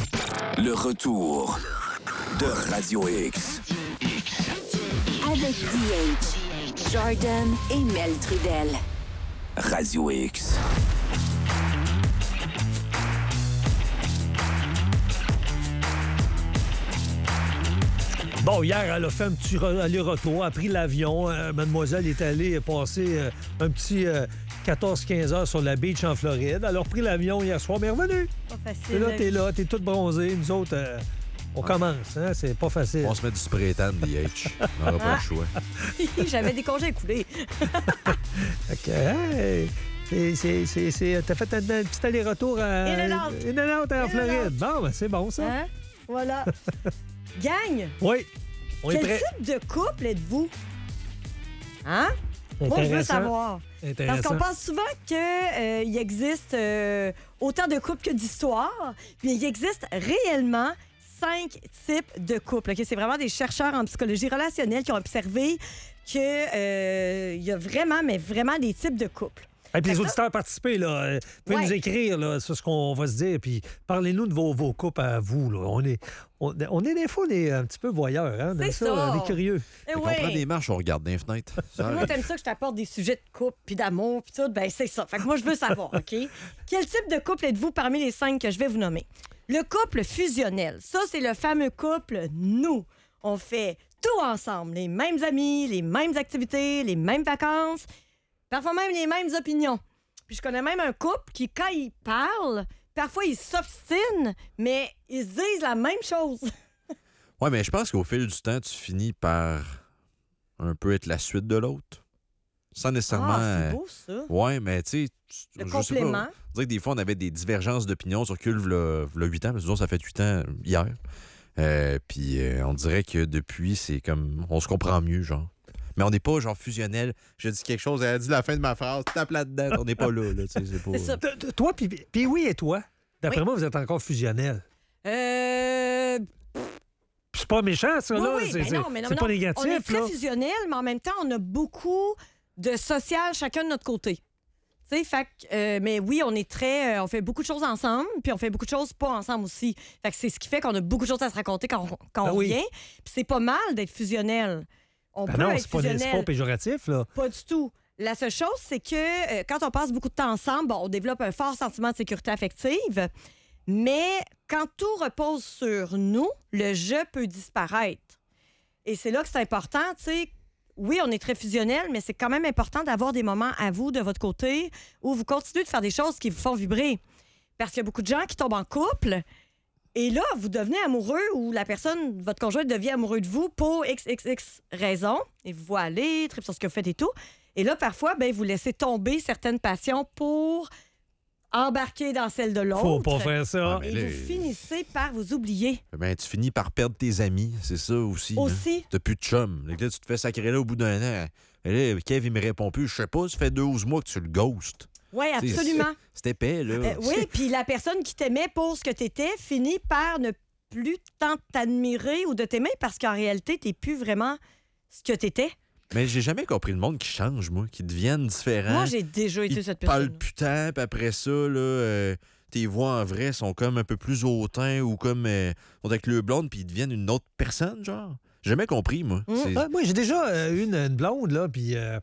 Le retour de Radio X. Avec DH, Jordan et Mel Trudel. Radio X. Bon, hier, elle a fait un petit aller-retour, a pris l'avion. Mademoiselle est allée passer un petit 14-15 heures sur la beach en Floride. Elle a repris l'avion hier soir, mais elle est revenue. Pas facile. Et là, t'es toute bronzée. Nous autres, on commence, hein? C'est pas facile. On se met du spray tan, DH. On n'aura pas le choix. J'avais des congés à couler. OK, hey, t'as fait un petit aller-retour à... In-N-Out en Floride. Bon, ben, c'est bon, ça. Hein? Voilà. Gang, Oui, on est quel prêt. type de couple êtes-vous? Hein? Moi, je veux savoir. Parce Intéressant. qu'on pense souvent qu'il existe autant de couples que d'histoires, puis il existe réellement 5 types de couples. OK? C'est vraiment des chercheurs en psychologie relationnelle qui ont observé qu'il y a vraiment, mais vraiment des types de couples. Et puis les auditeurs participent, là. Vous pouvez Ouais. nous écrire là, sur ce qu'on va se dire. Puis parlez-nous de vos couples à vous. Là. On est des fois un petit peu voyeurs. Hein? C'est ça. On est curieux. Eh On prend des marches, on regarde dans les fenêtres. Moi, t'aimes ça que je t'apporte des sujets de couple, puis d'amour, puis tout, ben c'est ça. Fait que moi, je veux savoir, OK? Quel type de couple êtes-vous parmi les 5 que je vais vous nommer? Le couple fusionnel. Ça, c'est le fameux couple nous. On fait tout ensemble. Les mêmes amis, les mêmes activités, les mêmes vacances, parfois même les mêmes opinions. Puis je connais même un couple qui, quand ils parlent, parfois ils s'obstinent, mais ils se disent la même chose. Ouais, mais je pense qu'au fil du temps, tu finis par un peu être la suite de l'autre. Sans nécessairement. Ah, c'est beau, ça. Ouais, mais tu sais. Le je sais pas. complément. On dirait que des fois, on avait des divergences d'opinion sur Cul, v'là 8 ans, parce que nous autres, ça fait 8 ans hier. Puis on dirait que depuis, c'est comme. On se comprend mieux, genre. Mais on n'est pas genre fusionnel. Je dis quelque chose, elle a dit la fin de ma phrase, tape là-dedans. On n'est pas là. Tu sais, c'est pas. C'est ça. Toi, puis oui et toi, d'après moi, vous êtes encore fusionnels. C'est pas méchant, ça, là. Oui, C'est non, mais c'est pas négatif, on est très là. fusionnel, mais en même temps, on a beaucoup de social chacun de notre côté. Tu sais, fait que, mais oui, on est très... on fait beaucoup de choses ensemble, puis on fait beaucoup de choses pas ensemble aussi. Fait que c'est ce qui fait qu'on a beaucoup de choses à se raconter quand on oui. revient. Puis c'est pas mal d'être fusionnel. On Ben peut non, être c'est pas fusionnel. péjoratif, là. Pas du tout. La seule chose, c'est que quand on passe beaucoup de temps ensemble, bon, on développe un fort sentiment de sécurité affective, mais quand tout repose sur nous, le « je » peut disparaître. Et c'est là que c'est important, tu sais. Oui, on est très fusionnel, mais c'est quand même important d'avoir des moments à vous, de votre côté, où vous continuez de faire des choses qui vous font vibrer. Parce qu'il y a beaucoup de gens qui tombent en couple, et là, vous devenez amoureux, ou la personne, votre conjoint devient amoureux de vous pour XXX raisons, et vous voit aller, tripe sur ce que vous faites et tout. Et là, parfois, ben, vous laissez tomber certaines passions pour embarquer dans celle de l'autre. Faut pas faire ça. Ah, mais Et là, vous finissez par vous oublier. Ben, tu finis par perdre tes amis, c'est ça aussi. Aussi. Hein. T'as plus de chum. Là, tu te fais sacrer là au bout d'un an. Et là, Kev, il me répond plus. Je sais pas, ça fait 12 mois que tu le ghostes. Oui, absolument. C'est épais, là. Oui, puis la personne qui t'aimait pour ce que t'étais finit par ne plus tant t'admirer ou de t'aimer parce qu'en réalité, t'es plus vraiment ce que t'étais. Mais j'ai jamais compris le monde qui change, moi, qui deviennent différents. Moi, j'ai déjà été Ils cette parlent personne. putain, puis après ça, là, tes voix en vrai sont comme un peu plus hautains ou comme sont avec le blonde, puis ils deviennent une autre personne, genre. J'ai jamais compris, moi. C'est- Moi, j'ai déjà eu une blonde, là, puis là,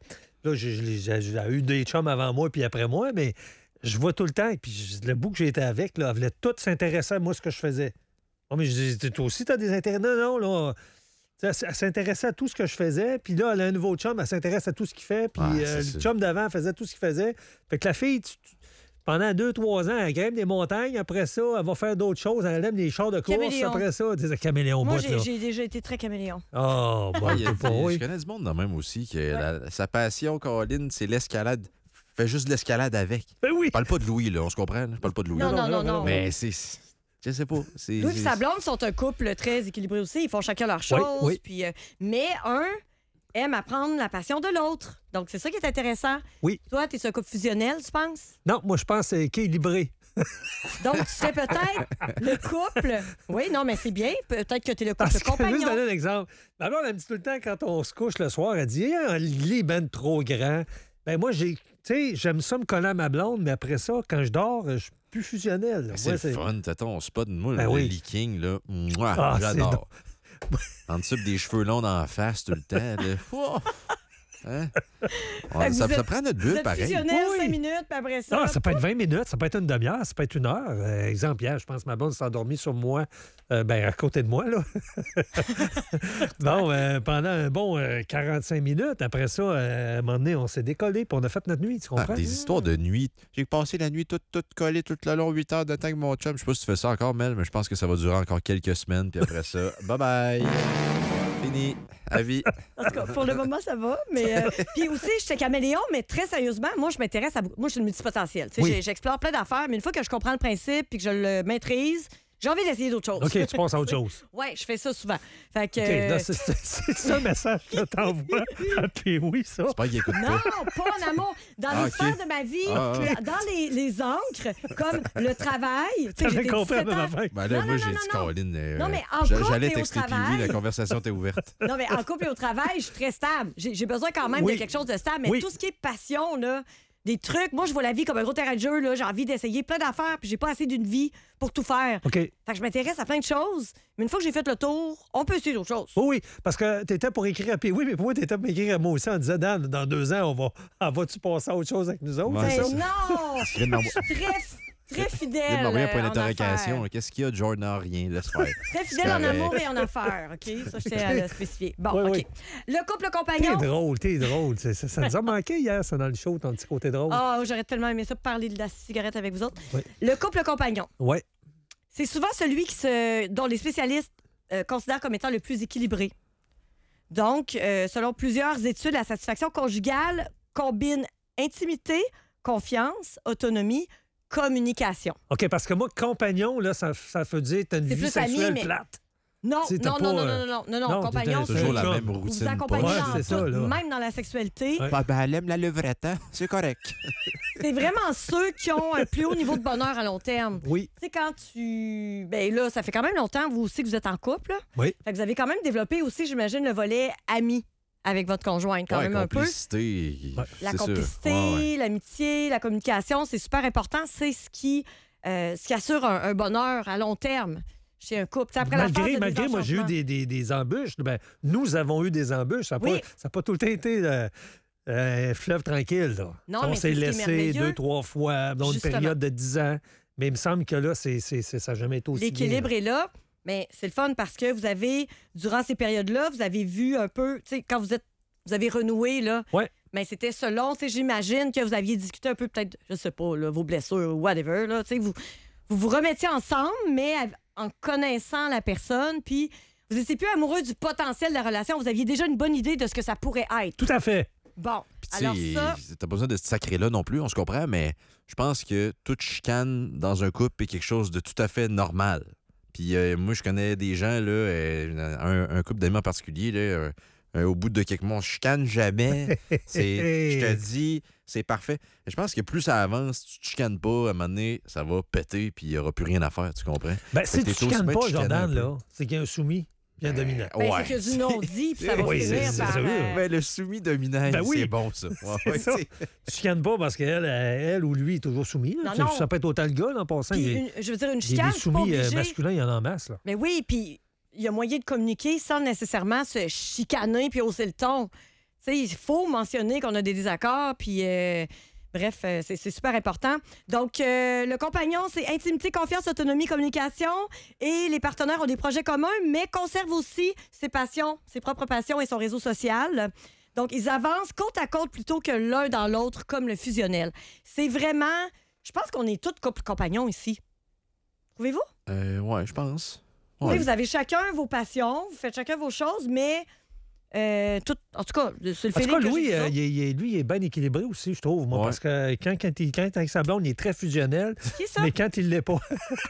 j'ai eu des chums avant moi puis après moi, mais je vois tout le temps, puis le bout que j'ai été avec, là, elle voulait tout s'intéresser à moi, ce que je faisais. Oh, mais je dis, toi aussi, t'as des intérêts? Non, là. Elle s'intéressait à tout ce que je faisais, puis là, elle a un nouveau chum, elle s'intéresse à tout ce qu'il fait, puis Ouais, c'est le ça. chum d'avant faisait tout ce qu'il faisait. Fait que la fille, pendant 2-3 ans, elle grimpe des montagnes, après ça, elle va faire d'autres choses, elle aime les chars de course, Caméléon. après ça, des caméléons Moi, bout, là. j'ai déjà été très caméléon. Oh, bon, Ouais, il y a- pas, je oui. connais du monde de même aussi, que sa passion, Caroline, c'est l'escalade. Fait juste de l'escalade avec. Ben oui! Je parle pas de Louis, là, on se comprend? là? Je parle pas de Louis. Non. Mais c'est... Je sais pas. Lui et sa blonde sont un couple très équilibré aussi. Ils font chacun leur chose. oui. Puis, mais un aime apprendre la passion de l'autre. Donc, c'est ça qui est intéressant. Oui. Toi, tu es un couple fusionnel, tu penses? Non, moi, je pense que c'est équilibré. Donc, tu serais peut-être le couple. Oui, non, mais c'est bien. Peut-être que tu es le couple Parce que, juste compagnon. donner un exemple. Ma blonde, elle me dit tout le temps, quand on se couche le soir, elle dit le lit est ben trop grand. Ben moi, j'aime ça me coller à ma blonde, mais après ça, quand je dors, je suis plus fusionnel. Là. C'est Moi, le fun, t'as ton spot. Moi, Ben le oui. leaking, là, mouah, Ah, c'est j'adore. En dessous des cheveux longs dans la face tout le temps. Là. Ouah. Hein? Fait que Ça vous prend notre Vous bulle, êtes pareil. fusionnel Oui. 5 minutes, puis après ça... Ah, ça peut être 20 minutes, ça peut être une demi-heure, ça peut être une heure. Exemple, hier, je pense que ma bonne s'est endormie sur moi, à côté de moi, là. Bon, pendant un bon 45 minutes. Après ça, à un moment donné, on s'est décollé, puis on a fait notre nuit, tu comprends? Des histoires de nuit. J'ai passé la nuit toute collée, tout le long, 8 heures de temps avec mon chum. Je sais pas si tu fais ça encore, Mel, mais je pense que ça va durer encore quelques semaines. Puis après ça, bye-bye. Fini. À vie. En tout cas, pour le moment, ça va. Mais puis aussi, j'étais caméléon, mais très sérieusement, moi, je m'intéresse à... Moi, je suis une multipotentielle. Tu sais, Oui. j'explore plein d'affaires, mais une fois que je comprends le principe puis que je le maîtrise, j'ai envie d'essayer d'autres choses. OK, tu passes à autre chose. Oui, je fais ça souvent. Fait que... OK, là, c'est ça le message que t'envoies à oui, ça. J'espère qu'il écoute Non, pas. pas en amour. Dans Ah, les sphères OK. de ma vie, Ah, dans les encres, comme le travail. Tu sais, J'avais j'étais compris la 17 même ans. affaire. Ben là, Non, moi, non, j'ai non, dit, non. Caroline, Non, mais en couple j'allais et au texter puis travail. oui, la conversation était ouverte. Non, mais en couple et au travail, je suis très stable. J'ai besoin quand même Oui. de quelque chose de stable. Mais Oui. tout ce qui est passion, là, des trucs, moi, je vois la vie comme un gros terrain de jeu. Là. J'ai envie d'essayer plein d'affaires, puis j'ai pas assez d'une vie pour tout faire. OK. Fait que je m'intéresse à plein de choses. Mais une fois que j'ai fait le tour, on peut essayer d'autres choses. Oui, parce que tu étais pour écrire à oui, mais pour moi, tu étais pour écrire à moi aussi en disant, Dan, dans 2 ans, vas-tu passer à autre chose avec nous autres? Ouais, c'est Mais ça? non! viens de Je suis très Il fidèle. vient de m'envoyer un point en d'interrogation. affaires. Qu'est-ce qu'il y a, Jordan? Rien, laisse faire. Très fidèle en correct. amour et en affaires. OK? Ça, je tiens à le spécifier. Bon, Oui, OK. oui. Le couple T'es compagnon. drôle, t'es drôle. Ça nous a manqué hier, ça, dans le show, ton petit côté drôle. Ah, j'aurais tellement aimé ça parler de la cigarette avec vous autres. Oui. Le couple compagnon. Ouais. C'est souvent celui dont les spécialistes considèrent comme étant le plus équilibré. Donc, selon plusieurs études, la satisfaction conjugale combine intimité, confiance, autonomie, communication. OK, parce que moi, compagnon, là, ça veut dire que t'as une C'est vie plus ami, sexuelle mais- plate. Non, Tu sais, t'as non, pas, non, non, non, non, non, non, non, compagnon, t'es c'est Toujours la chum. même vous vous routine. accompagnez Ouais, dans c'est ça, tout, là. même dans la sexualité. Ouais. Elle aime la levrette, hein? C'est correct. C'est vraiment ceux qui ont un plus haut niveau de bonheur à long terme. Oui. Tu sais, quand tu... Ben là, ça fait quand même longtemps, vous aussi, que vous êtes en couple. Là. Oui. Fait que vous avez quand même développé aussi, j'imagine, le volet ami avec votre conjointe, quand même un peu. complicité. Ouais. La c'est ça. complicité, Ouais, ouais. l'amitié, la communication, c'est super important. C'est ce qui assure un bonheur à long terme chez un couple. T'sais, après la phase de Malgré moi, j'ai eu désenchantement. des embûches. Ben, nous avons eu des embûches. Ça n'a Oui. pas tout le temps été fleuve tranquille. Là. Non, on mais s'est c'est ce qui est laissé merveilleux. 2-3 fois dans une Justement. période de 10 ans. Mais il me semble que là, ça n'a jamais été aussi L'équilibre bien. est là, mais c'est le fun parce que vous avez, durant ces périodes-là, vous avez vu un peu, tu sais, quand vous avez renoué, là, Ouais. mais c'était selon, tu sais, j'imagine que vous aviez discuté un peu, peut-être, je sais pas, là, vos blessures ou whatever, là, tu sais, vous remettiez ensemble, mais en connaissant la personne, puis vous n'étiez plus amoureux du potentiel de la relation, vous aviez déjà une bonne idée de ce que ça pourrait être. Tout à fait. Bon, Puis, tu alors sais, ça, t'as pas besoin de se sacrer là non plus, on se comprend, mais je pense que toute chicane dans un couple est quelque chose de tout à fait normal. Puis moi, je connais des gens, là, un couple d'amis en particulier, là, au bout de quelques mois, on se chicane jamais. Je te dis, c'est parfait. Je pense que plus ça avance, tu te chicanes pas, à un moment donné, ça va péter, puis il n'y aura plus rien à faire, tu comprends? Ben, Fait si que tu t'es ne aussi chicanes bien de pas, chicaner un Jordan, peu. là, c'est qu'il y a un soumis puis un dominant. ben, Ouais. c'est que du non-dit, puis ça va Oui, finir c'est par... sûr. Ben, le soumis dominant, Ben oui. c'est bon, ça. Ouais, C'est ouais, ça. c'est- Tu chicanes pas parce elle ou lui est toujours soumis. là. Non, non. Ça peut être autant le gars, là, en passant. Puis Il y a je veux dire, une des chicane, c'est pas soumis obligé. masculins, il y en a en masse. Là. Mais oui, puis il y a moyen de communiquer sans nécessairement se chicaner puis hausser le ton. Tu sais, il faut mentionner qu'on a des désaccords, puis bref, c'est super important. Donc, le compagnon, c'est intimité, confiance, autonomie, communication, et les partenaires ont des projets communs, mais conservent aussi ses passions, ses propres passions et son réseau social. Donc, ils avancent côte à côte plutôt que l'un dans l'autre, comme le fusionnel. C'est vraiment... Je pense qu'on est tous couple compagnons ici. Trouvez-vous? Ouais, je pense. Oui, Ouais. vous avez chacun vos passions, vous faites chacun vos choses, mais tout, en tout cas, c'est le En tout feeling cas, que Louis, j'ai de ça. lui, il est bien équilibré aussi, je trouve. Moi, Ouais. parce que quand il est avec sa blonde, il est très fusionnel. Qui est ça? Mais quand il l'est pas,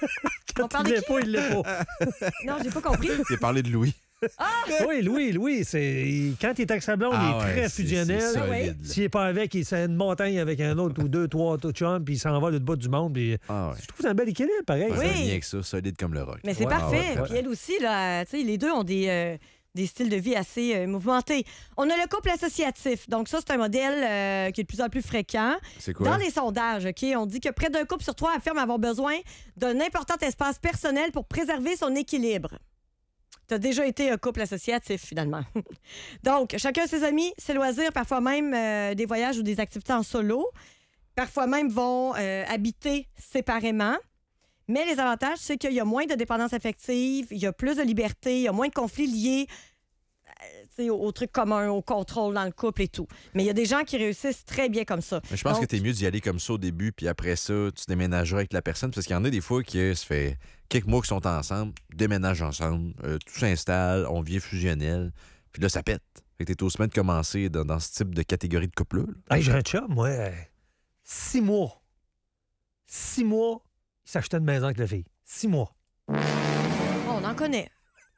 On parle il de l'est qui? pas, il l'est pas. Non, j'ai pas compris. Il a parlé de Louis. Oui, Louis, quand il est avec sa blonde, il est très fusionnel. C'est Ah ouais? solide, là. S'il n'est pas avec, il c'est une montagne avec un autre ou 2, 3 chums, puis il s'en va de bout du monde. Puis Ah ouais. je trouve que c'est un bel équilibre, pareil. Ouais, Oui. ça a rien que ça, solide comme le rock. Mais c'est Ouais, parfait. ouais, Puis elle aussi, là, tu sais, les deux ont des des styles de vie assez mouvementés. On a le couple associatif. Donc ça, c'est un modèle qui est de plus en plus fréquent. C'est quoi? Dans les sondages, OK, on dit que près d'un couple sur 3 affirme avoir besoin d'un important espace personnel pour préserver son équilibre. Tu as déjà été un couple associatif, finalement. Donc, chacun ses amis, ses loisirs, parfois même des voyages ou des activités en solo. Parfois même vont habiter séparément. Mais les avantages, c'est qu'il y a moins de dépendance affective, il y a plus de liberté, il y a moins de conflits liés aux trucs communs, au contrôle dans le couple et tout. Mais il y a des gens qui réussissent très bien comme ça. Mais je pense Donc, que t'es mieux d'y aller comme ça au début, puis après ça, tu déménageras avec la personne. Parce qu'il y en a des fois qui ça fait quelques mois qu'ils sont ensemble, déménagent ensemble, tout s'installe, on vient fusionnel, puis là, ça pète. Fait que t'es au semaine de commencer dans ce type de catégorie de couple-là. Hey, j'ai un chum, moi, 6 mois. 6 mois, il s'achetait une maison avec la fille. 6 mois. on en connaît.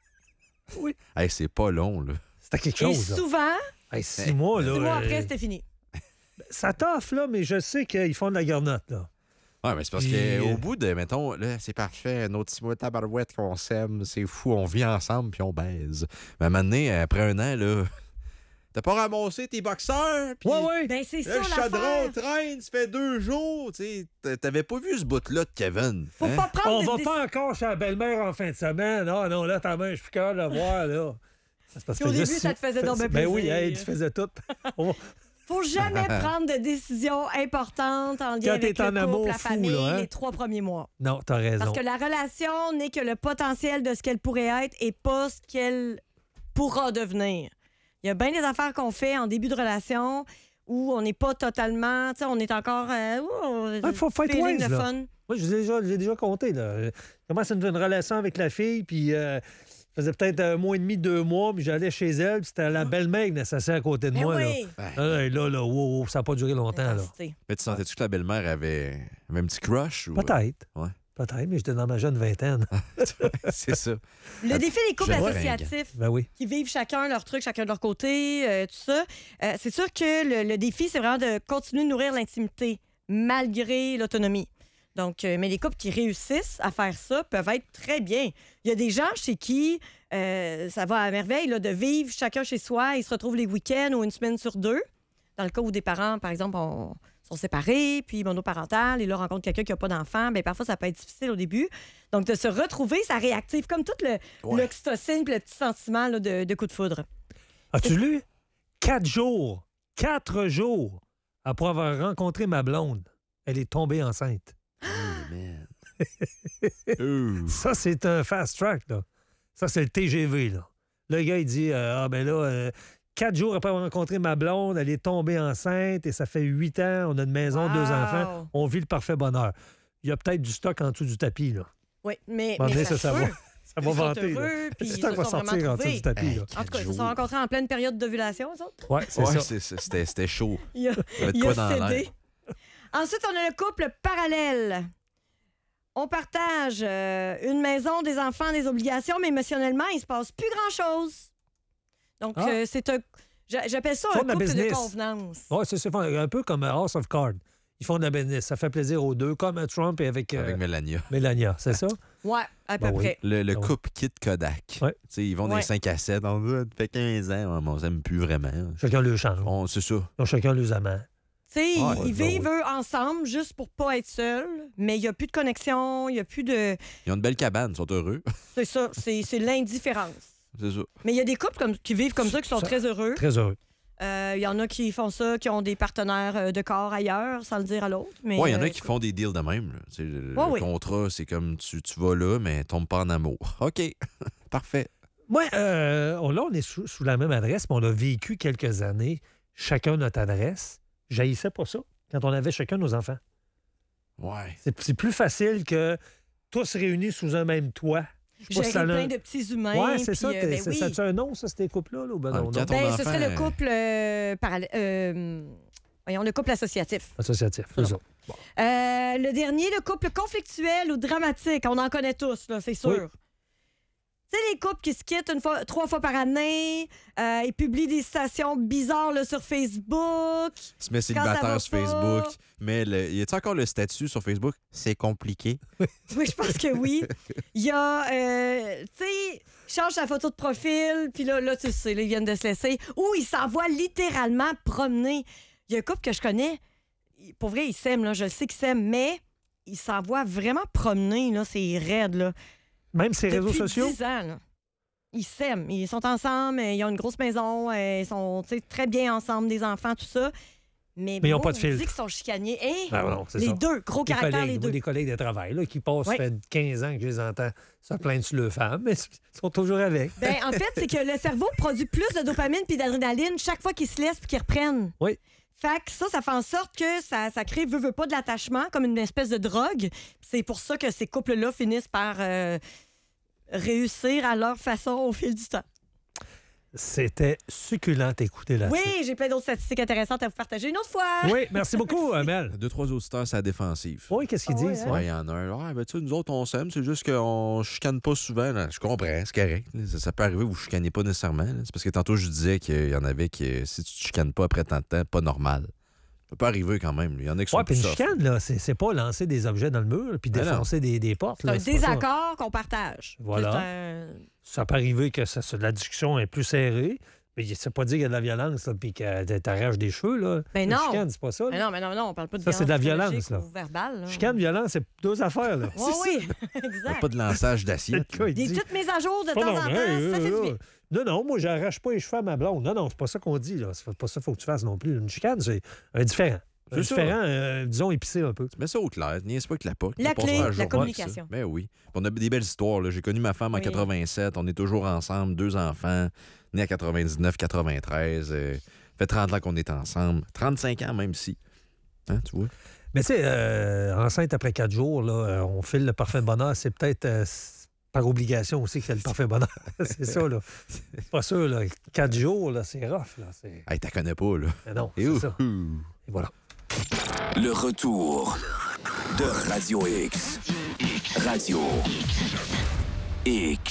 Hey, c'est pas long, là. C'était quelque Et chose, là. souvent, Hey, 6 mois, là. 6 mois après, c'était fini. Ça toffe, là, mais je sais qu'ils font de la garnotte, là. Ouais, mais c'est parce Puis, qu'au bout de, mettons, là, c'est parfait, un autre 6 mois de tabarouette qu'on s'aime, c'est fou, on vit ensemble puis on baise. Mais maintenant, après un an, là, t'as pas ramassé tes boxeurs? Puis Ouais. Ben, c'est ça là, le chaudron l'affaire. traîne, ça fait 2 jours, tu sais. T'avais pas vu ce bout-là de Kevin. Faut hein? pas prendre On de va décision. pas encore chez la belle-mère en fin de semaine. Ah non, là, ta main, je suis plus capable de le voir, là. C'est parce Puis au que début, juste- ça te faisait donc bien Ben oui, plaisir. hey, tu faisais tout. On- Faut jamais prendre de décisions importantes en lien Quand avec t'es en le couple, amour la fou, famille, là, hein? les 3 premiers mois. Non, t'as raison. Parce que la relation n'est que le potentiel de ce qu'elle pourrait être et pas ce qu'elle pourra devenir. Il y a bien des affaires qu'on fait en début de relation où on n'est pas totalement... Tu sais, on est encore... faut être feeling wise, de là. fun. Moi, j'ai déjà compté, là. Comment c'est une relation avec la fille, puis ça faisait peut-être 1 mois et demi, 2 mois, puis j'allais chez elle, puis c'était la belle-mère qui s'asseyait à côté de Ben moi, oui. là. Wow, ça n'a pas duré longtemps, là. Intensité. Mais tu sentais-tu que la belle-mère avait un petit crush? Ou... Peut-être. Ouais. Peut-être, mais j'étais dans ma jeune vingtaine. c'est ça. Le défi des couples J'aime associatifs Ben oui. qui vivent chacun leur truc, chacun de leur côté, tout ça, c'est sûr que le défi, c'est vraiment de continuer de nourrir l'intimité malgré l'autonomie. Donc, mais les couples qui réussissent à faire ça peuvent être très bien. Il y a des gens chez qui ça va à merveille là, de vivre chacun chez soi. Ils se retrouvent les week-ends ou une semaine sur 2. Dans le cas où des parents, par exemple, sont séparés, puis monoparental, et là rencontrent quelqu'un qui n'a pas d'enfant, bien, parfois, ça peut être difficile au début. Donc, de se retrouver, ça réactive comme tout l'oxytocine puis le petit sentiment là, de coup de foudre. As-tu lu? 4 jours. 4 jours après avoir rencontré ma blonde, elle est tombée enceinte. Oh, man. Ouh. Ça, c'est un fast track, là. Ça, c'est le TGV, là. Le gars, il dit, 4 jours après avoir rencontré ma blonde, elle est tombée enceinte et ça fait 8 ans, on a une maison, 2 enfants, on vit le parfait bonheur. Il y a peut-être du stock en dessous du tapis, là. Oui, mais À un moment donné, ça ça se va. peut. Ça va Ils sont vanter, là. heureux, puis Le ils stock se va sont sortir vraiment en dessous trouvés. du tapis, là. En tout cas, ils se 4 sont rencontrés en pleine période d'ovulation, eux autres. Ouais, c'est Ouais, ça. c'était chaud. Il a, Il y avait de il quoi a dans cédé. l'air. Ensuite, on a le couple parallèle. On partage une maison, des enfants, des obligations, mais émentionnellement, il se passe plus grand-chose. Donc, Ah. c'est un... J'appelle ça Ils un font de la couple de business. convenance. Ouais, c'est ça. Un peu comme House of Cards. Ils font de la business. Ça fait plaisir aux deux, comme Trump et avec Melania. Mélania, c'est ça? Ouais, à peu Ben oui. près. Le Ah ouais. couple Kit Kodak. Ouais. Tu sais, ils vont Ouais. des 5 à 7. On dit, ça fait 15 ans, mais on s'aime plus vraiment. Chacun le change. C'est ça. Ils ont chacun leurs amants. Tu sais, Ouais, ils ben vivent eux ensemble juste pour pas être seuls, mais il n'y a plus de connexion, il n'y a plus de... Ils ont une belle cabane, ils sont heureux. C'est ça, c'est l'indifférence. c'est ça. Mais il y a des couples qui vivent comme ça, qui sont Ça- très heureux. Très heureux. Il y en a qui font ça, qui ont des partenaires de corps ailleurs, sans le dire à l'autre. Mais Ouais, il y en a qui font des deals de même. Là. Tu sais, le Ouais, oui. contrat, c'est comme tu vas là, mais tombe pas en amour. OK, parfait. Moi, là, on est sous la même adresse, mais on a vécu quelques années, chacun notre adresse. J'haïssais pas ça quand on avait chacun nos enfants. Ouais. C'est plus facile que tous réunis sous un même toit. Je sais pas gérer si ça a plein un- de petits humains. Ouais, c'est puis, ça. ben oui. Ça a un nom, ça, ces couples-là? Là, ou ben Ah, non, quand non? ton Ben, ce enfant, serait le couple voyons, le couple associatif. Associatif, c'est ça. Le dernier, le couple conflictuel ou dramatique. On en connaît tous, là, c'est sûr. Oui. Tu sais, les couples qui se quittent 3 fois par année, ils publient des citations bizarres là, sur Facebook. Il se met ça va célibataire sur pas. Facebook. Mais y a-t-il encore le statut sur Facebook? C'est compliqué. Oui, je pense que oui. Il y a, tu sais, change sa photo de profil, puis là, tu sais, là, ils viennent de se laisser. Ou ils s'envoient littéralement promener. Il y a un couple que je connais, pour vrai, ils s'aiment, là, je le sais qu'ils s'aiment, mais ils s'envoient vraiment promener, là, c'est raide, là. Même ces réseaux Depuis sociaux? 10 ans, là. Ils s'aiment, ils sont ensemble, ils ont une grosse maison, ils sont tu sais, très bien ensemble, des enfants, tout ça. Mais ils n'ont pas de on filtre. dit qu'ils sont chicanés. Hein? Ah, non, c'est Les ça. deux, gros Des caractère, collègues, les deux. des collègues de travail là, qui passent, Oui. ça fait 15 ans que je les entends se plaindre sur leur femme, mais ils sont toujours avec. Ben, en fait, c'est que le cerveau produit plus de dopamine puis d'adrénaline chaque fois qu'ils se laissent puis qu'ils reprennent. Oui. Fait que ça fait en sorte que ça crée, veut pas, de l'attachement, comme une espèce de drogue. C'est pour ça que ces couples-là finissent par réussir à leur façon au fil du temps. C'était succulent d'écouter là-dessus. Oui, j'ai plein d'autres statistiques intéressantes à vous partager une autre fois. Oui, merci beaucoup, Mel. 2-3 auditeurs, c'est la défensive. Oui, qu'est-ce qu'ils Ah ouais, disent? hein? Ouais, il y en a un. Ah, ben, tu sais, nous autres, on s'aime, c'est juste qu'on chicane pas souvent. Là. Je comprends, c'est correct. Ça peut arriver, vous chicanez pas nécessairement. là. C'est parce que tantôt, je disais qu'il y en avait que si tu te chicanes pas après tant de temps, pas normal. Ça peut arriver quand même. Il y en a qui sont Oui, puis plus une soft. chicane, là, c'est pas lancer des objets dans le mur puis Ben non. défoncer des portes. C'est là, un c'est pas ça. désaccord qu'on partage. Voilà. C'est un- Ça peut arriver que la discussion est plus serrée, mais c'est pas dire qu'il y a de la violence là, puis que t'arraches des cheveux. Là. Ben Une non. chicane, c'est pas ça. Mais là. non, on parle pas de Ça, c'est de la violence, psychologique là. ou verbale. Là. Chicane, violence, c'est deux affaires. Là. Oui, oui, exact. Pas de lançage d'assiette. Le gars, il Des dit- petites mises à jour de Pas temps en non, temps, hey, ça fait du bien. Non, moi, j'arrache pas les cheveux à ma blonde. Non, c'est pas ça qu'on dit. Là. C'est pas ça qu'il faut que tu fasses non plus. Une chicane, c'est un différent. Un C'est ça. différent, disons, épicé un peu. Tu mets ça au clair, niaise pas avec la POC. La On passe clé, pas la journée communication. avec ça. Ben oui. On a des belles histoires. là. J'ai connu ma femme en Oui. 87. On est toujours ensemble, 2 enfants, nés à 99, 93. Fait 30 ans qu'on est ensemble. 35 ans même si. Hein, tu vois? Mais tu sais, enceinte après 4 jours, là, on file le parfait bonheur. C'est peut-être par obligation aussi que c'est le parfait bonheur. C'est ça, là. C'est pas sûr, là. 4 jours, là, c'est rough, là. Hey, t'as connais pas, là. Mais non, Et c'est ouh, ça. ouh. Et voilà. Le retour de Radio X. Radio X.